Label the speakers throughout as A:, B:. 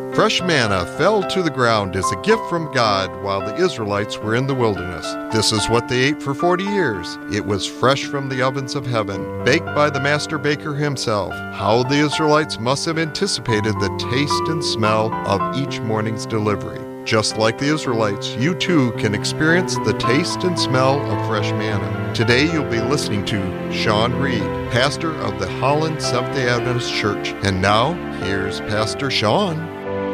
A: Fresh manna fell to the ground as a gift from God while the Israelites were in the wilderness. This is what they ate for 40 years. It was fresh from the ovens of heaven, baked by the master baker himself. How the Israelites must have anticipated the taste and smell of each morning's delivery. Just like the Israelites, you too can experience the taste and smell of fresh manna. Today you'll be listening to Sean Reed, pastor of the Holland Seventh-day Adventist Church. And now, here's Pastor Sean.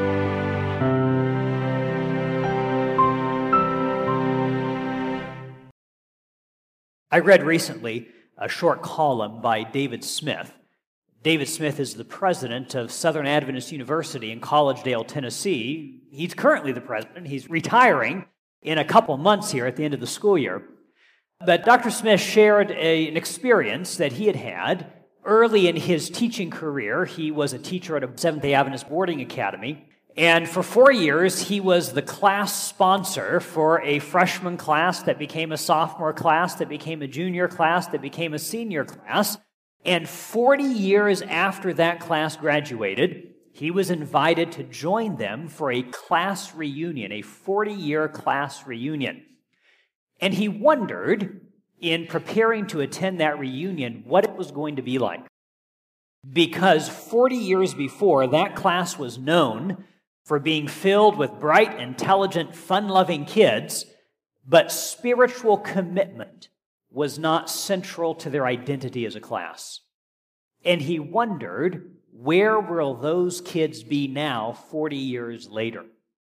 B: I read recently a short column by David Smith. David Smith is the president of Southern Adventist University in Collegedale, Tennessee. He's currently the president. He's retiring in a couple months here at the end of the school year. But Dr. Smith shared an experience that he had had early in his teaching career. He was a teacher at a Seventh-day Adventist boarding academy. And for 4 years, he was the class sponsor for a freshman class that became a sophomore class, that became a junior class, that became a senior class. And 40 years after that class graduated, he was invited to join them for a class reunion, a 40-year class reunion. And he wondered, in preparing to attend that reunion, what it was going to be like. Because 40 years before, that class was known for being filled with bright, intelligent, fun-loving kids, but spiritual commitment was not central to their identity as a class. And he wondered, where will those kids be now 40 years later?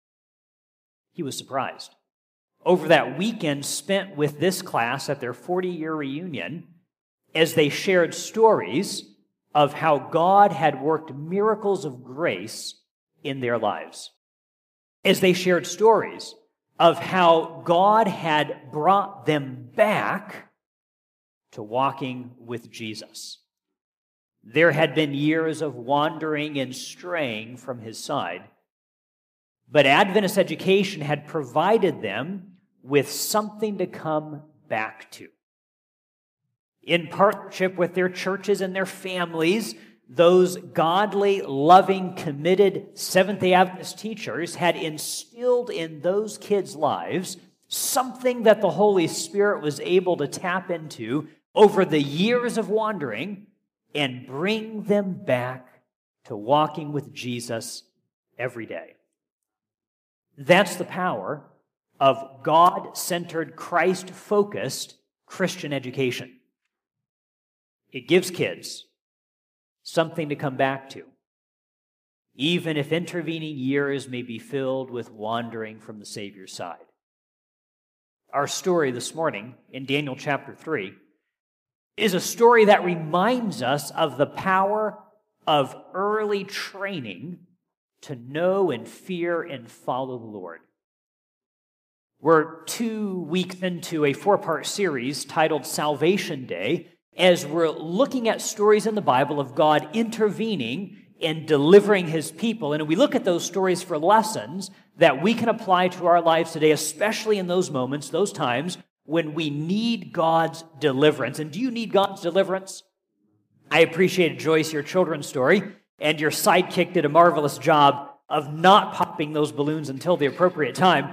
B: He was surprised. Over that weekend spent with this class at their 40-year reunion, as they shared stories of how God had worked miracles of grace in their lives, as they shared stories of how God had brought them back to walking with Jesus. There had been years of wandering and straying from his side, but Adventist education had provided them with something to come back to. In partnership with their churches and their families, those godly, loving, committed Seventh-day Adventist teachers had instilled in those kids' lives something that the Holy Spirit was able to tap into over the years of wandering and bring them back to walking with Jesus every day. That's the power of God-centered, Christ-focused Christian education. It gives kids something to come back to, even if intervening years may be filled with wandering from the Savior's side. Our story this morning in Daniel chapter 3 is a story that reminds us of the power of early training to know and fear and follow the Lord. We're 2 weeks into a 4-part series titled Salvation Day, as we're looking at stories in the Bible of God intervening and delivering his people. And we look at those stories for lessons that we can apply to our lives today, especially in those moments, those times when we need God's deliverance. And do you need God's deliverance? I appreciated, Joyce, your children's story, and your sidekick did a marvelous job of not popping those balloons until the appropriate time.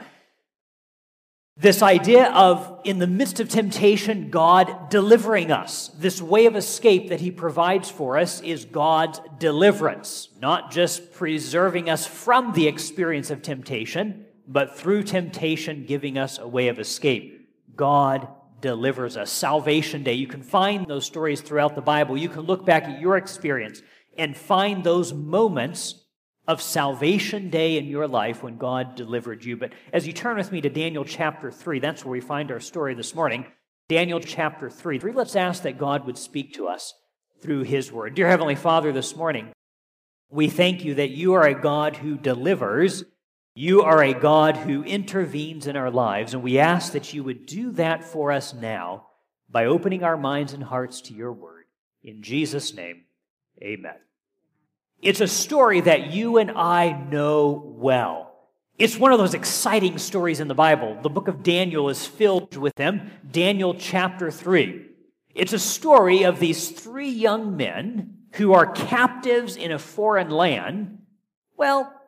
B: This idea of, in the midst of temptation, God delivering us. This way of escape that he provides for us is God's deliverance. Not just preserving us from the experience of temptation, but through temptation giving us a way of escape. God delivers us. Salvation Day. You can find those stories throughout the Bible. You can look back at your experience and find those moments of Salvation Day in your life when God delivered you. But as you turn with me to Daniel chapter 3, that's where we find our story this morning. Daniel chapter 3. Let's ask that God would speak to us through his word. Dear Heavenly Father, this morning, we thank you that you are a God who delivers. You are a God who intervenes in our lives, and we ask that you would do that for us now by opening our minds and hearts to your word. In Jesus' name, amen. It's a story that you and I know well. It's one of those exciting stories in the Bible. The book of Daniel is filled with them. Daniel chapter 3. It's a story of these 3 young men who are captives in a foreign land. Well,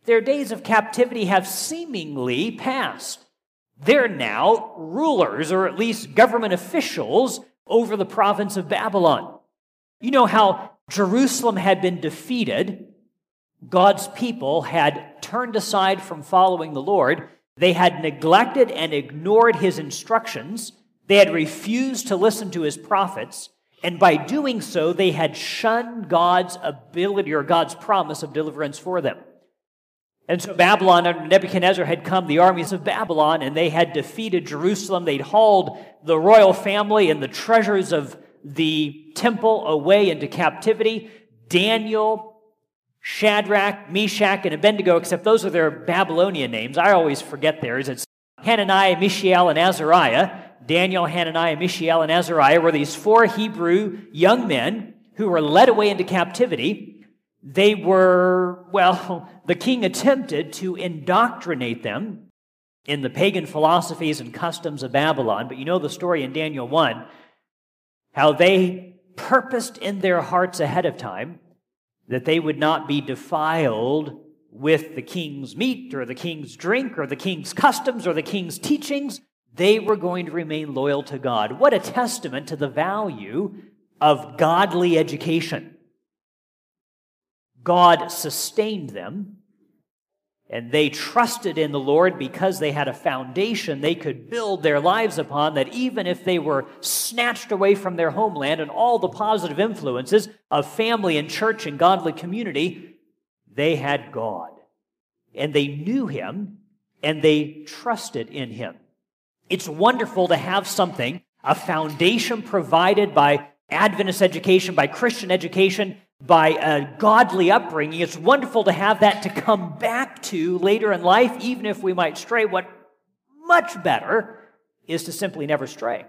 B: Their days of captivity have seemingly passed. They're now rulers, or at least government officials, over the province of Babylon. You know how Jerusalem had been defeated. God's people had turned aside from following the Lord. They had neglected and ignored his instructions. They had refused to listen to his prophets. And by doing so, they had shunned God's ability or God's promise of deliverance for them. And so Babylon, under Nebuchadnezzar, had come, the armies of Babylon, and they had defeated Jerusalem. They'd hauled the royal family and the treasures of the temple away into captivity. Daniel, Shadrach, Meshach, and Abednego, except those are their Babylonian names. I always forget theirs. It's Hananiah, Mishael, and Azariah. Daniel, Hananiah, Mishael, and Azariah were these 4 Hebrew young men who were led away into captivity. They were, the king attempted to indoctrinate them in the pagan philosophies and customs of Babylon. But you know the story in Daniel 1, how they purposed in their hearts ahead of time that they would not be defiled with the king's meat or the king's drink or the king's customs or the king's teachings. They were going to remain loyal to God. What a testament to the value of godly education. God sustained them, and they trusted in the Lord because they had a foundation they could build their lives upon, that even if they were snatched away from their homeland and all the positive influences of family and church and godly community, they had God. And they knew him, and they trusted in him. It's wonderful to have something, a foundation provided by Adventist education, by Christian education, by a godly upbringing. It's wonderful to have that to come back to later in life, even if we might stray. What much better is to simply never stray.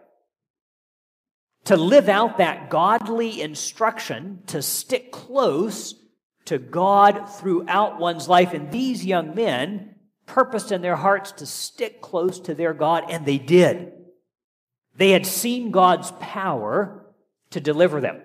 B: To live out that godly instruction, to stick close to God throughout one's life. And these young men purposed in their hearts to stick close to their God, and they did. They had seen God's power to deliver them.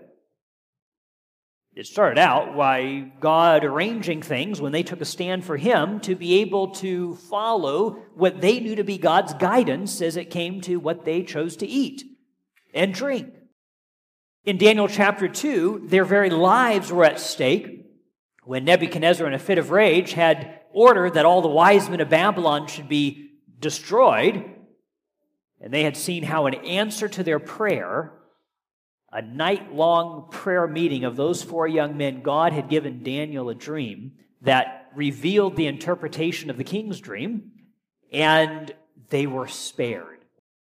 B: It started out by God arranging things when they took a stand for him to be able to follow what they knew to be God's guidance as it came to what they chose to eat and drink. In Daniel chapter 2, their very lives were at stake when Nebuchadnezzar, in a fit of rage, had ordered that all the wise men of Babylon should be destroyed. And they had seen how, in answer to their prayer, a night-long prayer meeting of those 4 young men, God had given Daniel a dream that revealed the interpretation of the king's dream, and they were spared.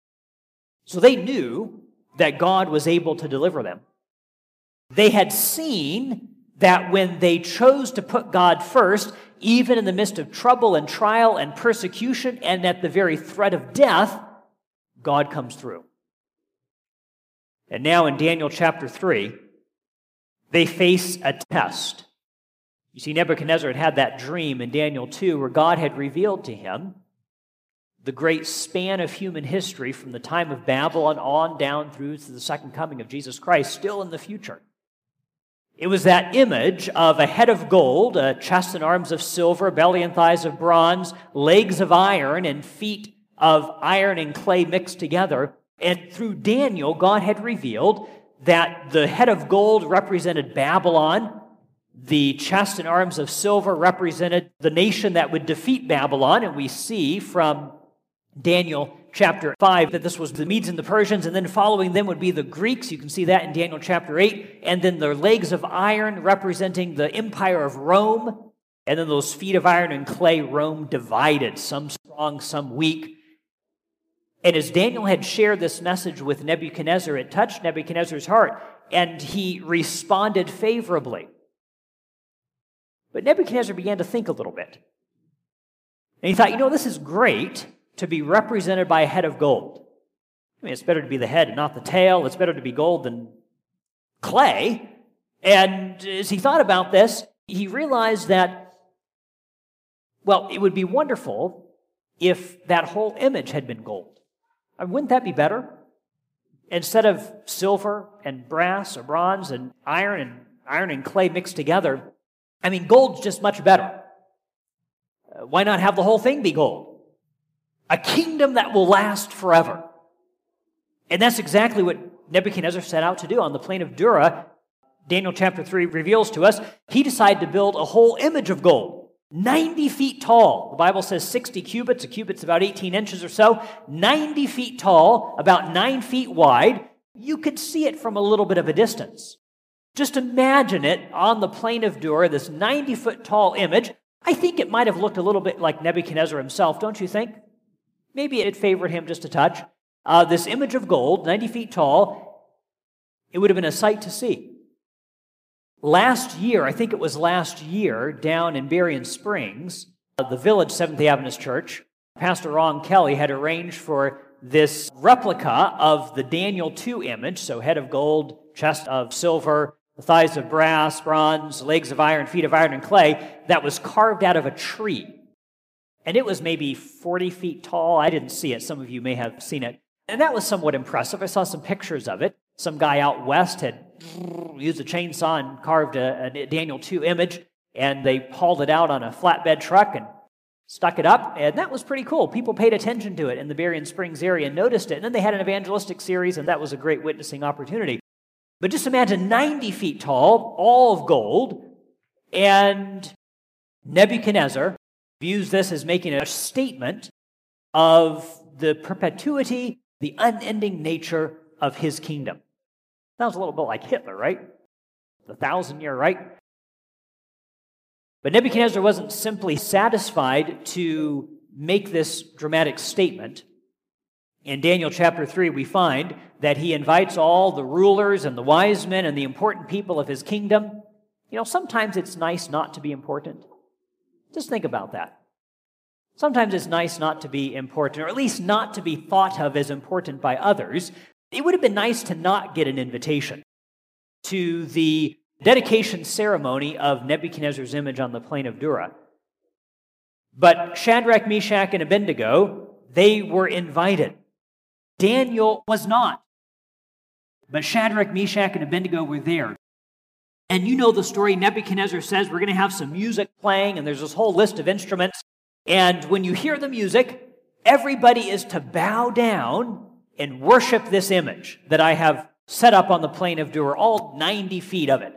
B: So they knew that God was able to deliver them. They had seen that when they chose to put God first, even in the midst of trouble and trial and persecution and at the very threat of death, God comes through. And now in Daniel chapter 3, they face a test. You see, Nebuchadnezzar had that dream in Daniel 2 where God had revealed to him the great span of human history from the time of Babylon on down through to the second coming of Jesus Christ, still in the future. It was that image of a head of gold, a chest and arms of silver, belly and thighs of bronze, legs of iron, and feet of iron and clay mixed together. And through Daniel, God had revealed that the head of gold represented Babylon, the chest and arms of silver represented the nation that would defeat Babylon, and we see from Daniel chapter 5 that this was the Medes and the Persians, and then following them would be the Greeks. You can see that in Daniel chapter 8. And then the legs of iron representing the empire of Rome. And then those feet of iron and clay, Rome divided, some strong, some weak. And as Daniel had shared this message with Nebuchadnezzar, it touched Nebuchadnezzar's heart, and he responded favorably. But Nebuchadnezzar began to think a little bit. And he thought, this is great to be represented by a head of gold. It's better to be the head and not the tail. It's better to be gold than clay. And as he thought about this, he realized that, it would be wonderful if that whole image had been gold. Wouldn't that be better? Instead of silver and brass or bronze and iron and clay mixed together, gold's just much better. Why not have the whole thing be gold? A kingdom that will last forever. And that's exactly what Nebuchadnezzar set out to do on the plain of Dura. Daniel chapter 3 reveals to us, he decided to build a whole image of gold, 90 feet tall. The Bible says 60 cubits. A cubit's about 18 inches or so. 90 feet tall, about 9 feet wide. You could see it from a little bit of a distance. Just imagine it on the plain of Dura, this 90-foot tall image. I think it might have looked a little bit like Nebuchadnezzar himself, don't you think? Maybe it favored him just a touch. This image of gold, 90 feet tall, it would have been a sight to see. Last year, I think it was last year, down in Berrien Springs, the Village Seventh-day Adventist Church, Pastor Ron Kelly had arranged for this replica of the Daniel 2 image, so head of gold, chest of silver, thighs of brass, bronze, legs of iron, feet of iron and clay, that was carved out of a tree. And it was maybe 40 feet tall. I didn't see it. Some of you may have seen it. And that was somewhat impressive. I saw some pictures of it. Some guy out west had used a chainsaw and carved a Daniel 2 image, and they hauled it out on a flatbed truck and stuck it up, and that was pretty cool. People paid attention to it in the Berrien Springs area and noticed it, and then they had an evangelistic series, and that was a great witnessing opportunity. But just imagine 90 feet tall, all of gold, and Nebuchadnezzar views this as making a statement of the perpetuity, the unending nature of his kingdom. Sounds a little bit like Hitler, right? The 1,000-year reich. But Nebuchadnezzar wasn't simply satisfied to make this dramatic statement. In Daniel chapter 3, we find that he invites all the rulers and the wise men and the important people of his kingdom. You know, sometimes it's nice not to be important. Just think about that. Sometimes it's nice not to be important, or at least not to be thought of as important by others. It would have been nice to not get an invitation to the dedication ceremony of Nebuchadnezzar's image on the plain of Dura. But Shadrach, Meshach, and Abednego, they were invited. Daniel was not. But Shadrach, Meshach, and Abednego were there. And you know the story. Nebuchadnezzar says, we're going to have some music playing, and there's this whole list of instruments. And when you hear the music, everybody is to bow down and worship this image that I have set up on the plain of Dura, all 90 feet of it.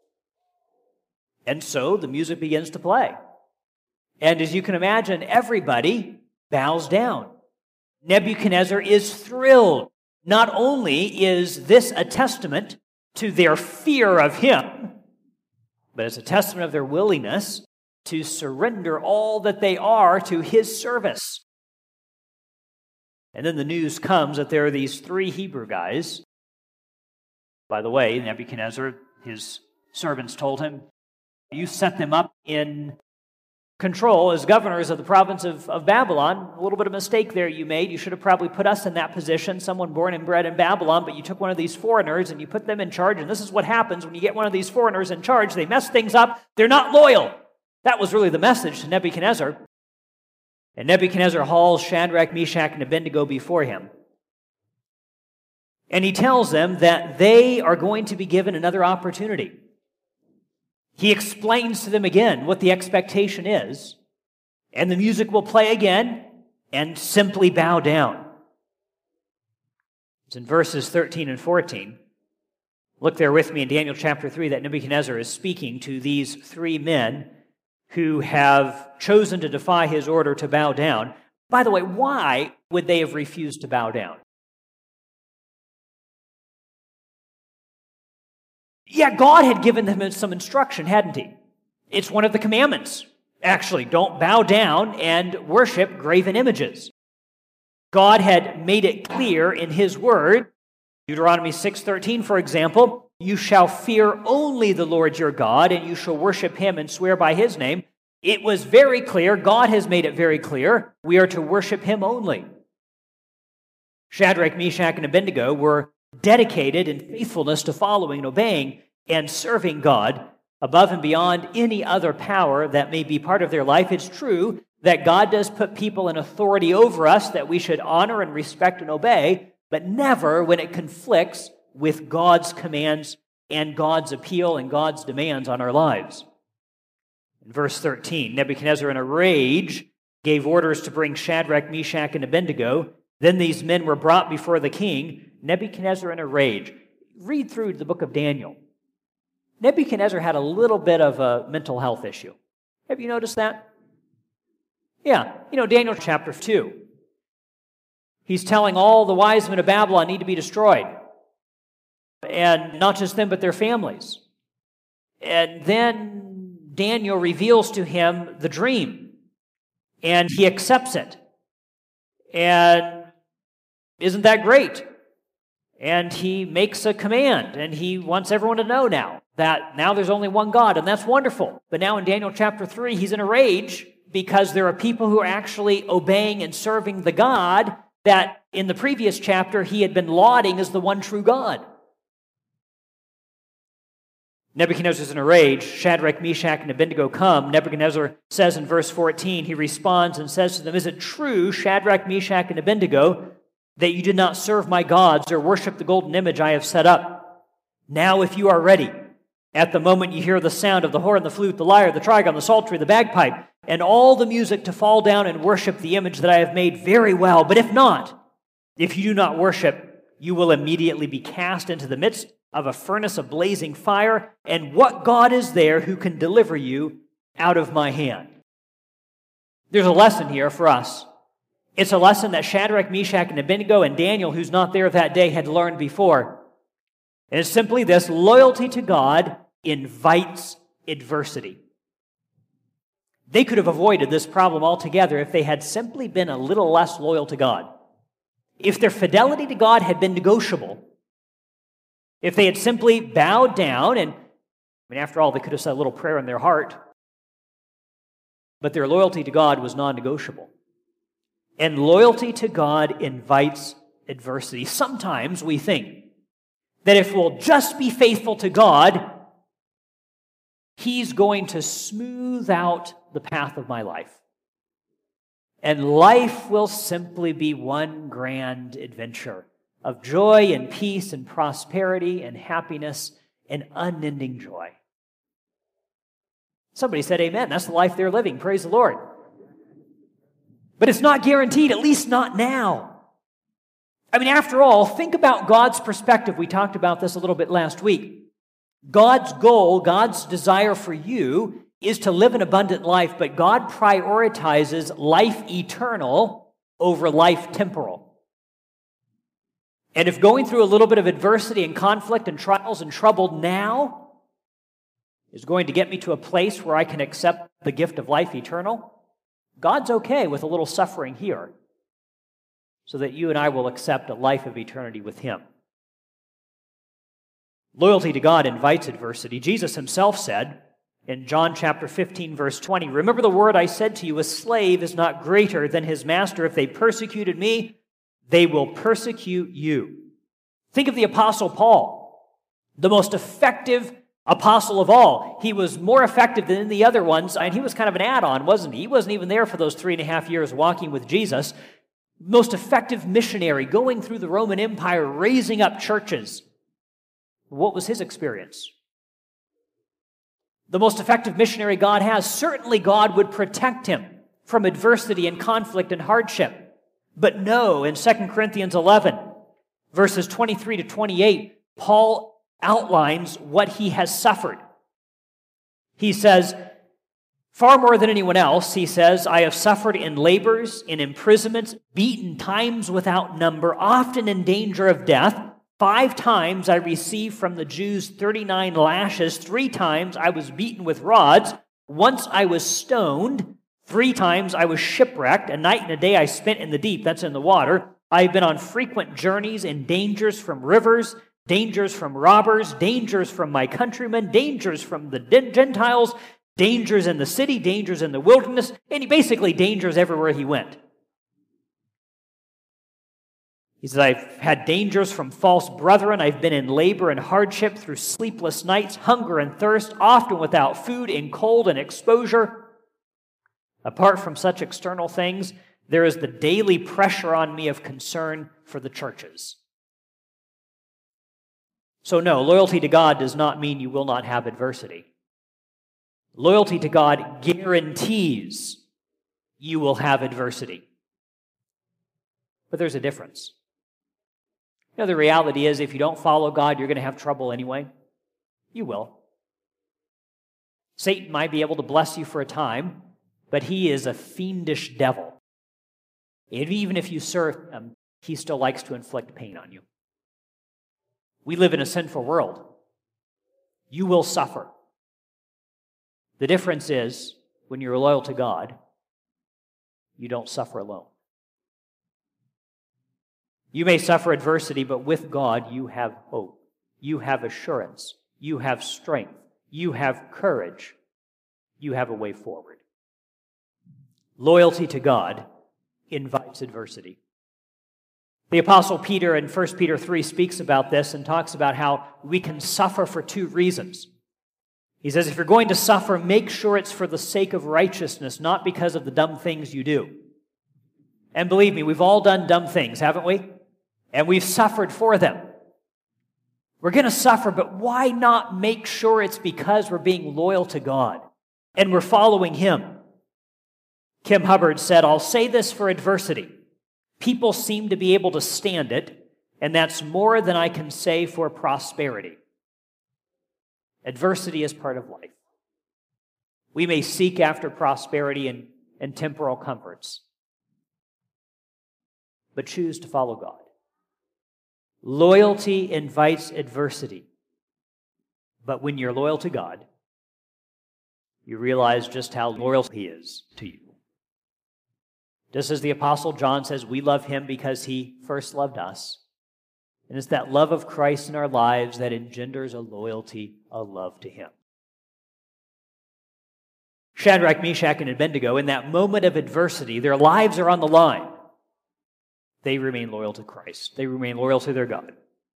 B: And so the music begins to play. And as you can imagine, everybody bows down. Nebuchadnezzar is thrilled. Not only is this a testament to their fear of him, but it's a testament of their willingness to surrender all that they are to his service. And then the news comes that there are these 3 Hebrew guys. By the way, Nebuchadnezzar, his servants told him, you set them up in control as governors of the province of Babylon. A little bit of mistake there you made. You should have probably put us in that position, someone born and bred in Babylon, but you took one of these foreigners and you put them in charge. And this is what happens when you get one of these foreigners in charge. They mess things up. They're not loyal. That was really the message to Nebuchadnezzar. And Nebuchadnezzar hauls Shadrach, Meshach, and Abednego before him. And he tells them that they are going to be given another opportunity. He explains to them again what the expectation is, and the music will play again, and simply bow down. It's in verses 13 and 14. Look there with me in Daniel chapter 3 that Nebuchadnezzar is speaking to these 3 men who have chosen to defy his order to bow down. By the way, why would they have refused to bow down? Yeah, God had given them some instruction, hadn't he? It's one of the commandments. Actually, don't bow down and worship graven images. God had made it clear in his word, Deuteronomy 6:13, for example, you shall fear only the Lord your God, and you shall worship him and swear by his name. It was very clear, God has made it very clear, we are to worship him only. Shadrach, Meshach, and Abednego were dedicated in faithfulness to following and obeying and serving God above and beyond any other power that may be part of their life. It's true that God does put people in authority over us that we should honor and respect and obey, but never when it conflicts with God's commands and God's appeal and God's demands on our lives. In verse 13, Nebuchadnezzar in a rage gave orders to bring Shadrach, Meshach, and Abednego. Then these men were brought before the king. Nebuchadnezzar in a rage. Read through the book of Daniel. Nebuchadnezzar had a little bit of a mental health issue. Have you noticed that? Yeah, Daniel chapter 2. He's telling all the wise men of Babylon need to be destroyed. And not just them, but their families. And then Daniel reveals to him the dream. And he accepts it. And isn't that great? And he makes a command, and he wants everyone to know now that now there's only one God, and that's wonderful. But now in Daniel chapter 3, he's in a rage because there are people who are actually obeying and serving the God that in the previous chapter he had been lauding as the one true God. Nebuchadnezzar's in a rage. Shadrach, Meshach, and Abednego come. Nebuchadnezzar says in verse 14, he responds and says to them, "Is it true, Shadrach, Meshach, and Abednego, that you did not serve my gods or worship the golden image I have set up? Now if you are ready, at the moment you hear the sound of the horn, the flute, the lyre, the trigon, the psaltery, the bagpipe, and all the music to fall down and worship the image that I have made, very well. But if not, if you do not worship, you will immediately be cast into the midst of a furnace of blazing fire, and what God is there who can deliver you out of my hand?" There's a lesson here for us. It's a lesson that Shadrach, Meshach, and Abednego and Daniel, who's not there that day, had learned before. And it's simply this: loyalty to God invites adversity. They could have avoided this problem altogether if they had simply been a little less loyal to God. If their fidelity to God had been negotiable, if they had simply bowed down, and after all, they could have said a little prayer in their heart, but their loyalty to God was non-negotiable. And loyalty to God invites adversity. Sometimes we think that if we'll just be faithful to God, He's going to smooth out the path of my life. And life will simply be one grand adventure of joy and peace and prosperity and happiness and unending joy. Somebody said amen. That's the life they're living. Praise the Lord. But it's not guaranteed, at least not now. After all, think about God's perspective. We talked about this a little bit last week. God's goal, God's desire for you is to live an abundant life, but God prioritizes life eternal over life temporal. And if going through a little bit of adversity and conflict and trials and trouble now is going to get me to a place where I can accept the gift of life eternal, God's okay with a little suffering here so that you and I will accept a life of eternity with Him. Loyalty to God invites adversity. Jesus Himself said in John chapter 15, verse 20, "Remember the word I said to you, a slave is not greater than his master. If they persecuted me, they will persecute you." Think of the Apostle Paul, the most effective apostle of all. He was more effective than the other ones, and he was kind of an add-on, wasn't he? He wasn't even there for those 3.5 years walking with Jesus. Most effective missionary, going through the Roman Empire, raising up churches. What was his experience? The most effective missionary God has. Certainly God would protect him from adversity and conflict and hardship. But no, in 2 Corinthians 11, verses 23 to 28, Paul outlines what he has suffered. He says, far more than anyone else, he says, "I have suffered in labors, in imprisonments, beaten times without number, often in danger of death. 5 times I received from the Jews 39 lashes. 3 times I was beaten with rods. Once I was stoned. 3 times I was shipwrecked. A night and a day I spent in the deep," that's in the water. "I have been on frequent journeys in dangers from rivers, dangers from robbers, dangers from my countrymen, dangers from the Gentiles, dangers in the city, dangers in the wilderness," and basically dangers everywhere he went. He says, "I've had dangers from false brethren. I've been in labor and hardship through sleepless nights, hunger and thirst, often without food, in cold and exposure. Apart from such external things, there is the daily pressure on me of concern for the churches." So no, loyalty to God does not mean you will not have adversity. Loyalty to God guarantees you will have adversity. But there's a difference. You know, the reality is if you don't follow God, you're going to have trouble anyway. You will. Satan might be able to bless you for a time, but he is a fiendish devil. And even if you serve him, he still likes to inflict pain on you. We live in a sinful world. You will suffer. The difference is, when you're loyal to God, you don't suffer alone. You may suffer adversity, but with God, you have hope. You have assurance. You have strength. You have courage. You have a way forward. Loyalty to God invites adversity. The Apostle Peter in 1 Peter 3 speaks about this and talks about how we can suffer for two reasons. He says, if you're going to suffer, make sure it's for the sake of righteousness, not because of the dumb things you do. And believe me, we've all done dumb things, haven't we? And we've suffered for them. We're going to suffer, but why not make sure it's because we're being loyal to God and we're following Him? Kim Hubbard said, I'll say this for adversity. People seem to be able to stand it, and that's more than I can say for prosperity. Adversity is part of life. We may seek after prosperity and temporal comforts, but choose to follow God. Loyalty invites adversity, but when you're loyal to God, you realize just how loyal He is to you. Just as the Apostle John says, we love Him because He first loved us. And it's that love of Christ in our lives that engenders a loyalty, a love to Him. Shadrach, Meshach, and Abednego, in that moment of adversity, their lives are on the line. They remain loyal to Christ. They remain loyal to their God.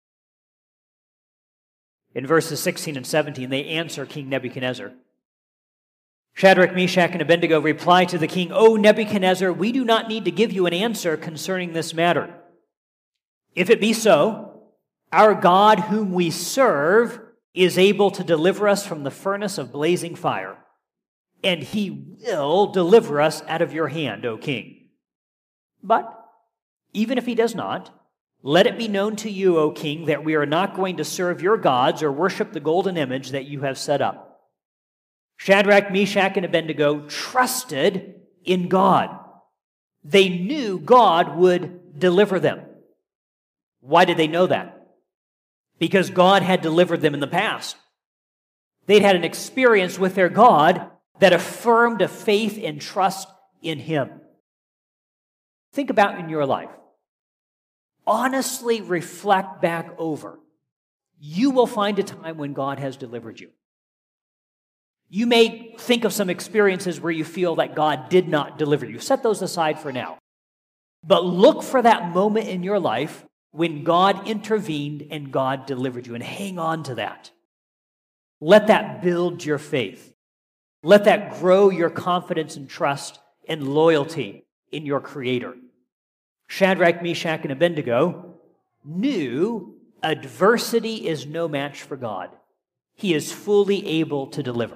B: In verses 16 and 17, they answer King Nebuchadnezzar. Shadrach, Meshach, and Abednego reply to the king, O Nebuchadnezzar, we do not need to give you an answer concerning this matter. If it be so, our God whom we serve is able to deliver us from the furnace of blazing fire, and He will deliver us out of your hand, O king. But even if He does not, let it be known to you, O king, that we are not going to serve your gods or worship the golden image that you have set up. Shadrach, Meshach, and Abednego trusted in God. They knew God would deliver them. Why did they know that? Because God had delivered them in the past. They'd had an experience with their God that affirmed a faith and trust in Him. Think about in your life. Honestly reflect back over. You will find a time when God has delivered you. You may think of some experiences where you feel that God did not deliver you. Set those aside for now. But look for that moment in your life when God intervened and God delivered you, and hang on to that. Let that build your faith. Let that grow your confidence and trust and loyalty in your Creator. Shadrach, Meshach, and Abednego knew adversity is no match for God. He is fully able to deliver.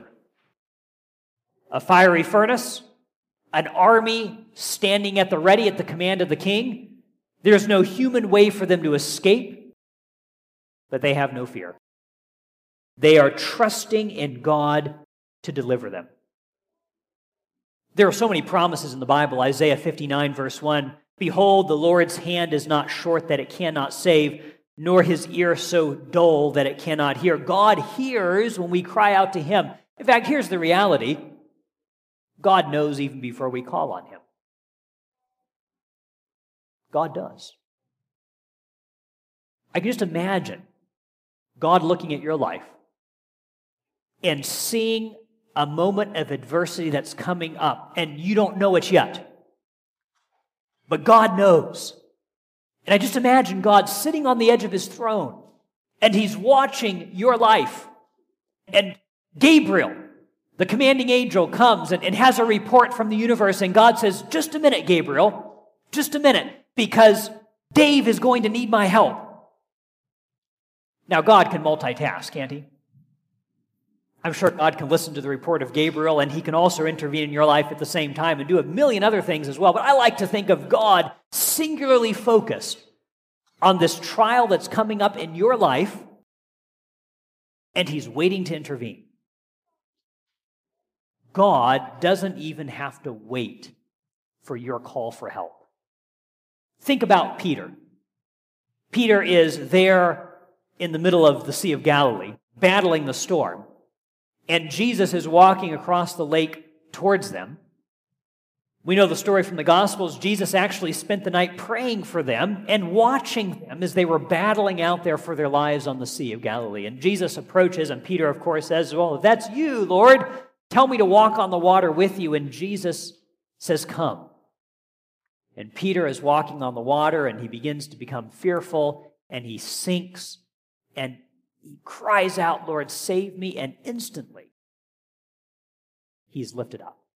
B: A fiery furnace, an army standing at the ready at the command of the king. There's no human way for them to escape, but they have no fear. They are trusting in God to deliver them. There are so many promises in the Bible. Isaiah 59, verse 1, Behold, the Lord's hand is not short that it cannot save, nor His ear so dull that it cannot hear. God hears when we cry out to Him. In fact, here's the reality. God knows even before we call on Him. God does. I can just imagine God looking at your life and seeing a moment of adversity that's coming up, and you don't know it yet. But God knows. And I just imagine God sitting on the edge of His throne, and He's watching your life. And Gabriel, the commanding angel, comes and has a report from the universe, and God says, just a minute, Gabriel, just a minute, because Dave is going to need my help. Now, God can multitask, can't He? I'm sure God can listen to the report of Gabriel, and he can also intervene in your life at the same time and do a million other things as well. But I like to think of God singularly focused on this trial that's coming up in your life, and he's waiting to intervene. God doesn't even have to wait for your call for help. Think about Peter. Peter is there in the middle of the Sea of Galilee, battling the storm, and Jesus is walking across the lake towards them. We know the story from the Gospels. Jesus actually spent the night praying for them and watching them as they were battling out there for their lives on the Sea of Galilee. And Jesus approaches, and Peter, of course, says, "Well, if that's you, Lord, tell me to walk on the water with you." And Jesus says, "Come." And Peter is walking on the water, and he begins to become fearful, and he sinks, and he cries out, "Lord, save me," and instantly he's lifted up.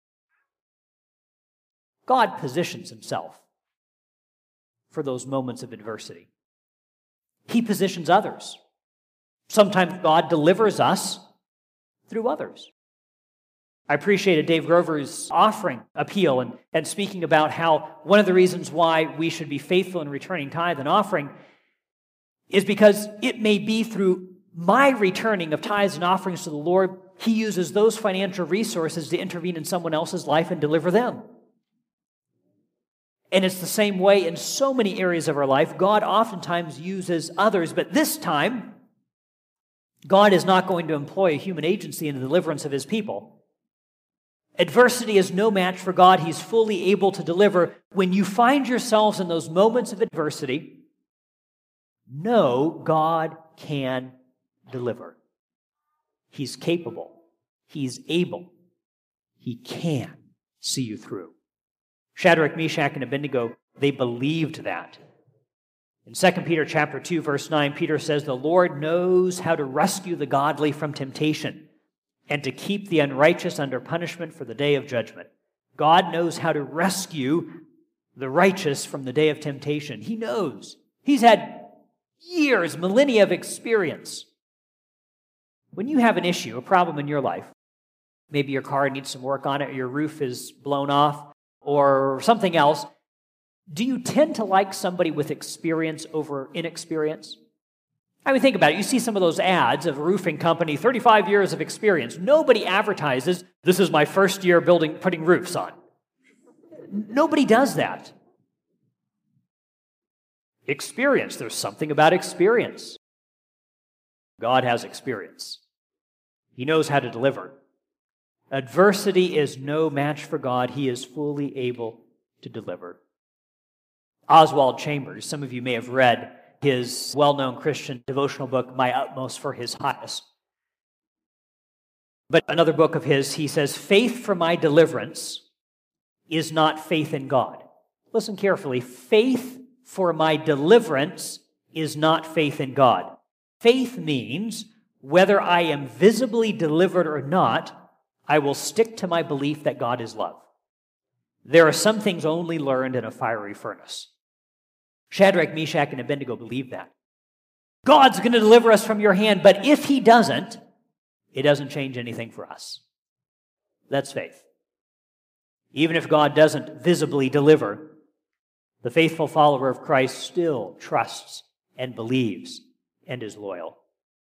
B: God positions himself for those moments of adversity. He positions others. Sometimes God delivers us through others. I appreciated Dave Grover's offering appeal and speaking about how one of the reasons why we should be faithful in returning tithe and offering is because it may be through my returning of tithes and offerings to the Lord, he uses those financial resources to intervene in someone else's life and deliver them. And it's the same way in so many areas of our life. God oftentimes uses others, but this time, God is not going to employ a human agency in the deliverance of his people. Adversity is no match for God. He's fully able to deliver. When you find yourselves in those moments of adversity, know God can deliver. He's capable. He's able. He can see you through. Shadrach, Meshach, and Abednego, they believed that. In 2 Peter chapter 2, verse 9, Peter says, "The Lord knows how to rescue the godly from temptation and to keep the unrighteous under punishment for the day of judgment." God knows how to rescue the righteous from the day of temptation. He knows. He's had years, millennia of experience. When you have an issue, a problem in your life, maybe your car needs some work on it, or your roof is blown off, or something else, do you tend to like somebody with experience over inexperience? I mean, think about it. You see some of those ads of a roofing company, 35 years of experience. Nobody advertises, "This is my first year putting roofs on." Nobody does that. Experience. There's something about experience. God has experience. He knows how to deliver. Adversity is no match for God. He is fully able to deliver. Oswald Chambers, some of you may have read his well-known Christian devotional book, My Utmost for His Highest. But another book of his, he says, "Faith for my deliverance is not faith in God." Listen carefully. Faith for my deliverance is not faith in God. Faith means whether I am visibly delivered or not, I will stick to my belief that God is love. There are some things only learned in a fiery furnace. Shadrach, Meshach, and Abednego believed that. God's going to deliver us from your hand, but if he doesn't, it doesn't change anything for us. That's faith. Even if God doesn't visibly deliver, the faithful follower of Christ still trusts and believes and is loyal.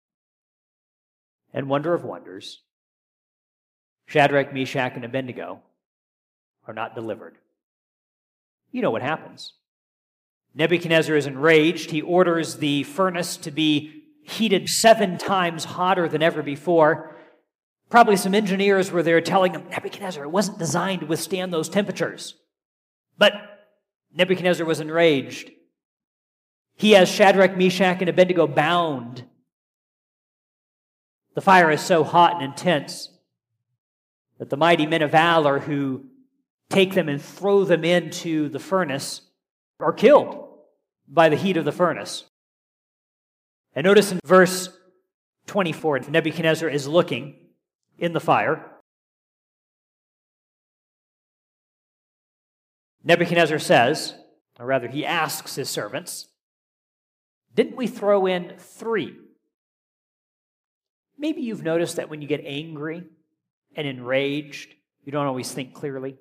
B: And wonder of wonders, Shadrach, Meshach, and Abednego are not delivered. You know what happens. Nebuchadnezzar is enraged. He orders the furnace to be heated 7 times hotter than ever before. Probably some engineers were there telling him, "Nebuchadnezzar, it wasn't designed to withstand those temperatures." But Nebuchadnezzar was enraged. He has Shadrach, Meshach, and Abednego bound. The fire is so hot and intense that the mighty men of valor who take them and throw them into the furnace are killed by the heat of the furnace. And notice in verse 24, Nebuchadnezzar is looking in the fire. Nebuchadnezzar says, or rather he asks his servants, "Didn't we throw in 3 Maybe you've noticed that when you get angry and enraged, you don't always think clearly.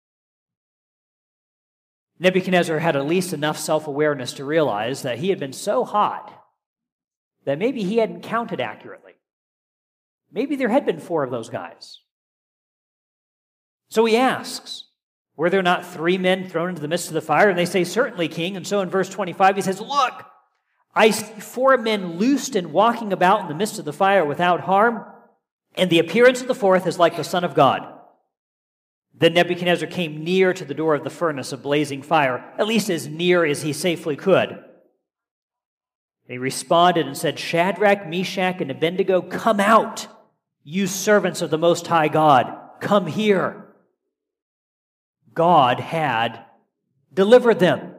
B: Nebuchadnezzar had at least enough self-awareness to realize that he had been so hot that maybe he hadn't counted accurately. Maybe there had been 4 of those guys. So he asks, were there not 3 men thrown into the midst of the fire? And they say, certainly, king. And so in verse 25 he says, look, I see 4 men loosed and walking about in the midst of the fire without harm, and the appearance of the 4th is like the Son of God. Then Nebuchadnezzar came near to the door of the furnace of blazing fire, at least as near as he safely could. He responded and said, Shadrach, Meshach, and Abednego, come out, you servants of the Most High God. Come here. God had delivered them.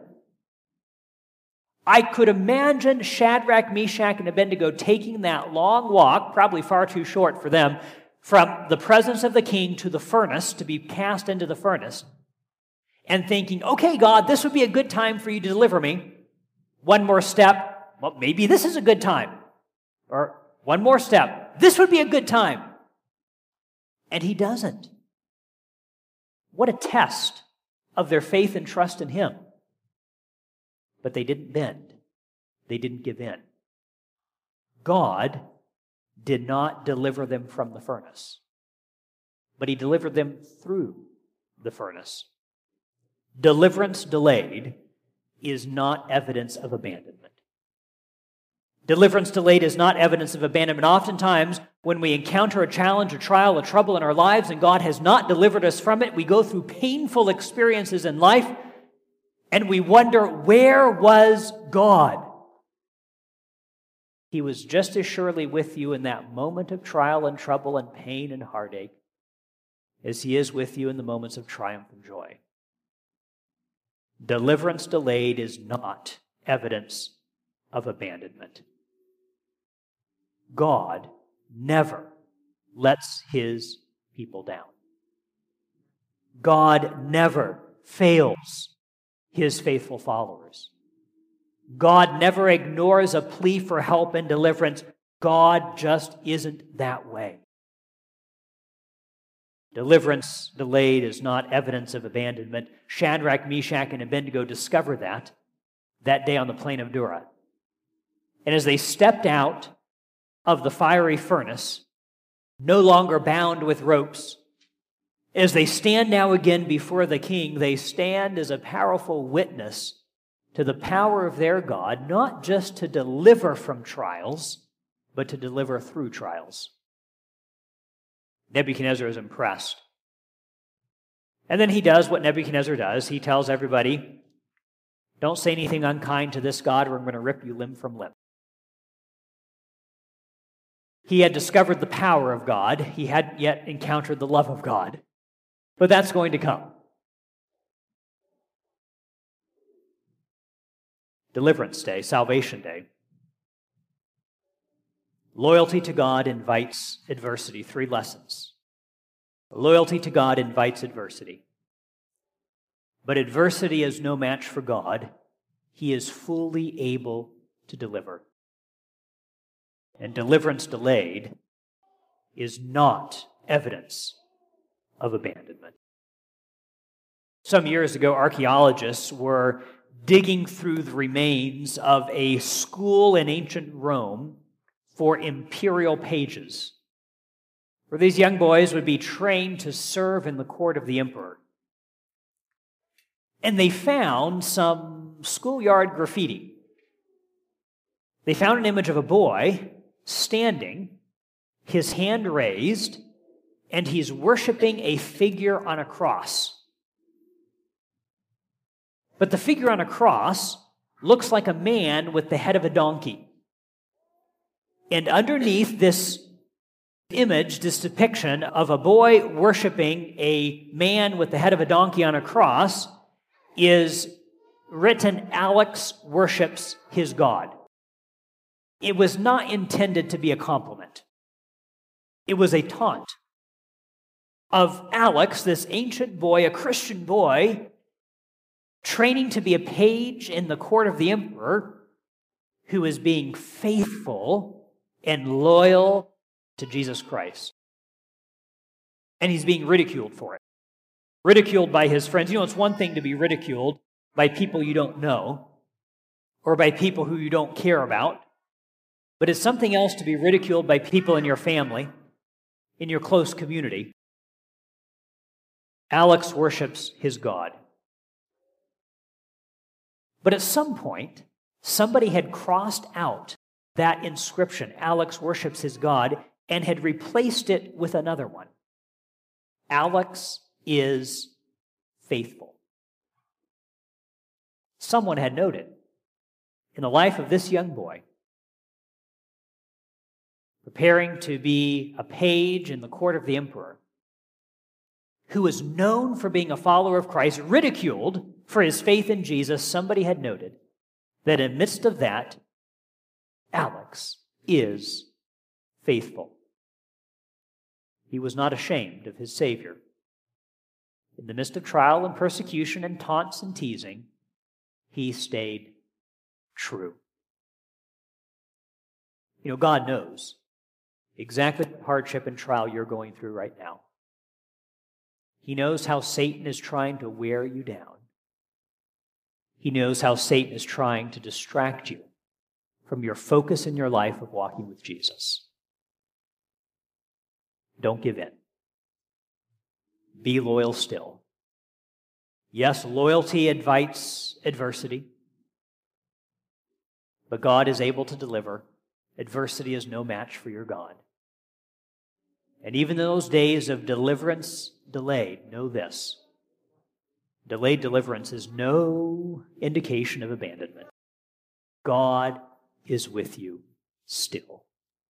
B: I could imagine Shadrach, Meshach, and Abednego taking that long walk, probably far too short for them, from the presence of the king to the furnace, to be cast into the furnace, and thinking, okay, God, this would be a good time for you to deliver me. One more step, well, maybe this is a good time. Or one more step, this would be a good time. And he doesn't. What a test of their faith and trust in him. But they didn't bend. They didn't give in. God did not deliver them from the furnace, but he delivered them through the furnace. Deliverance delayed is not evidence of abandonment. Deliverance delayed is not evidence of abandonment. Oftentimes, when we encounter a challenge, a trial, a trouble in our lives, and God has not delivered us from it, we go through painful experiences in life, and we wonder, where was God? He was just as surely with you in that moment of trial and trouble and pain and heartache as he is with you in the moments of triumph and joy. Deliverance delayed is not evidence of abandonment. God never lets his people down. God never fails his faithful followers. God never ignores a plea for help and deliverance. God just isn't that way. Deliverance delayed is not evidence of abandonment. Shadrach, Meshach, and Abednego discovered that day on the plain of Dura. And as they stepped out of the fiery furnace, no longer bound with ropes, as they stand now again before the king, they stand as a powerful witness to the power of their God, not just to deliver from trials, but to deliver through trials. Nebuchadnezzar is impressed. And then he does what Nebuchadnezzar does. He tells everybody, don't say anything unkind to this God, or I'm going to rip you limb from limb. He had discovered the power of God. He hadn't yet encountered the love of God. But that's going to come. Deliverance Day, Salvation Day. Loyalty to God invites adversity. 3 lessons. Loyalty to God invites adversity. But adversity is no match for God. He is fully able to deliver. And deliverance delayed is not evidence of abandonment. Some years ago, archaeologists were digging through the remains of a school in ancient Rome for imperial pages, where these young boys would be trained to serve in the court of the emperor. And they found some schoolyard graffiti. They found an image of a boy standing, his hand raised, and he's worshiping a figure on a cross. But the figure on a cross looks like a man with the head of a donkey. And underneath this image, this depiction of a boy worshiping a man with the head of a donkey on a cross, is written, Alex worships his God. It was not intended to be a compliment. It was a taunt of Alex, this ancient boy, a Christian boy, training to be a page in the court of the emperor, who is being faithful and loyal to Jesus Christ. And he's being ridiculed for it. Ridiculed by his friends. You know, it's one thing to be ridiculed by people you don't know or by people who you don't care about, but it's something else to be ridiculed by people in your family, in your close community. Alex worships his God. But at some point, somebody had crossed out that inscription, Alex worships his God, and had replaced it with another one. Alex is faithful. Someone had noted in the life of this young boy, preparing to be a page in the court of the emperor, who was known for being a follower of Christ, ridiculed for his faith in Jesus, somebody had noted that in the midst of that, Alex is faithful. He was not ashamed of his Savior. In the midst of trial and persecution and taunts and teasing, he stayed true. You know, God knows exactly what hardship and trial you're going through right now. He knows how Satan is trying to wear you down. He knows how Satan is trying to distract you from your focus in your life of walking with Jesus. Don't give in. Be loyal still. Yes, loyalty invites adversity, but God is able to deliver. Adversity is no match for your God. And even in those days of deliverance delayed, know this: delayed deliverance is no indication of abandonment. God is with you still.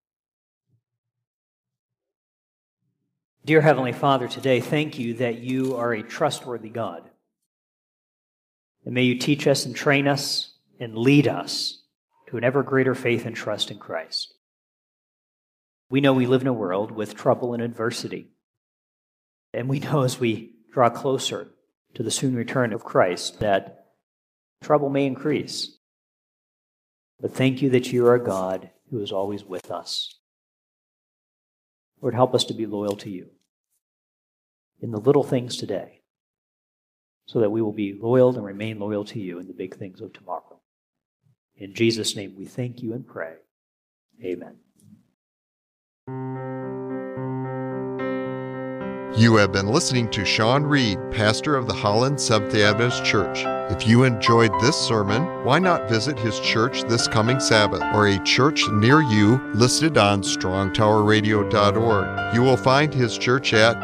B: Dear Heavenly Father, today, thank you that you are a trustworthy God. And may you teach us and train us and lead us to an ever greater faith and trust in Christ. We know we live in a world with trouble and adversity. And we know as we draw closer to the soon return of Christ that trouble may increase. But thank you that you are a God who is always with us. Lord, help us to be loyal to you in the little things today, so that we will be loyal and remain loyal to you in the big things of tomorrow. In Jesus' name we thank you and pray. Amen.
A: You have been listening to Sean Reed, pastor of the Holland Seventh-day Adventist Church. If you enjoyed this sermon, why not visit his church this coming Sabbath or a church near you listed on strongtowerradio.org. You will find his church at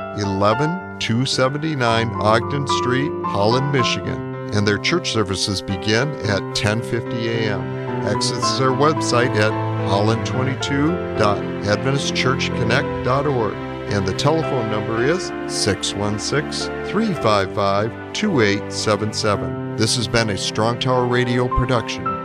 A: 11279 Ogden Street, Holland, Michigan, and their church services begin at 10:50 a.m. Access their website at holland22.adventistchurchconnect.org. And the telephone number is 616-355-2877. This has been a Strong Tower Radio production.